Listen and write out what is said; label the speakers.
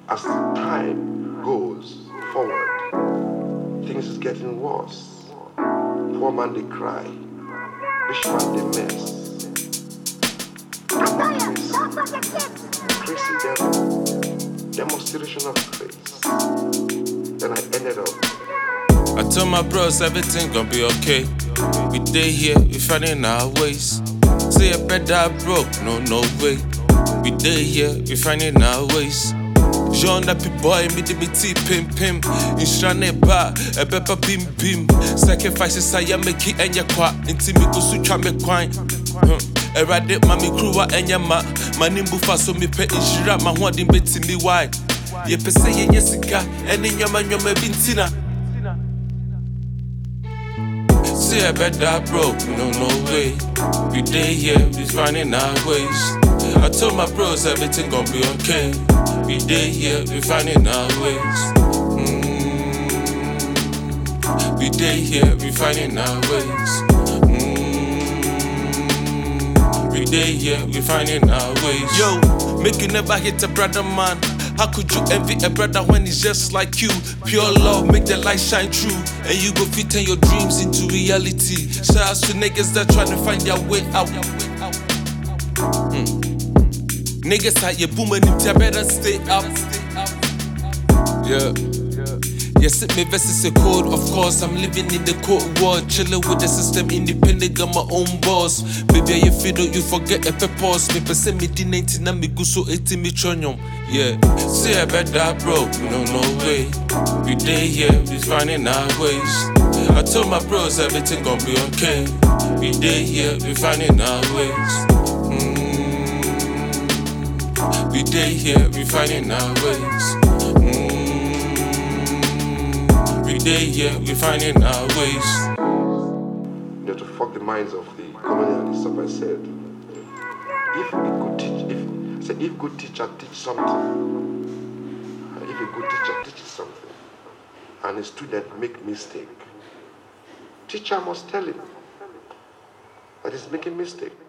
Speaker 1: As time goes forward, things is getting worse. Poor man they cry, rich man they mess. Crazy devil, demonstration of grace. Then I ended up.
Speaker 2: I told my bros everything gon' be okay. We day here, we finding our ways. Say a better broke, no way. We day here, we finding our ways. Jean Nappy boy, me tea pim. Instrane ba, a pepper bim. Sacrifices I am making and ya kwa. Inti me go sucha me kwine. Erade mami kruwa enya ma. Manimbu faso mi pe inshira ma huadi mbeti mi why. Ye pese ye yesika, eni nyama bintina. See a better broke, no way. We day here, we finding our ways. I told my bros everything gon' be okay. We day here, we finding our ways. We day here, we finding our ways. We day here, we finding our ways. Yo, make you never hit a brother, man. How could you envy a brother when he's just like you? Pure love, make the light shine true. And you go fit turn your dreams into reality. Shout out to niggas that tryna find their way out. Niggas out your booming, you better stay up. Yeah. Yes, it may versus a code, of course. I'm living in the court world, chillin' with the system, independent, got my own boss. Baby, you feel you forget a purpose. Me pese me di 19 na me go so 80 me chonyom. Yeah, see a better broke, no way. We day here, we finding our ways. I told my bros everything gon' be okay. We day here, we finding our ways. We day here, we finding our ways. We day here, we finding our ways.
Speaker 1: You know, to fuck the minds of the colonialists, I said, if good teacher teach something, if a good teacher teaches something, and a student make mistake, teacher must tell him that he's making mistake.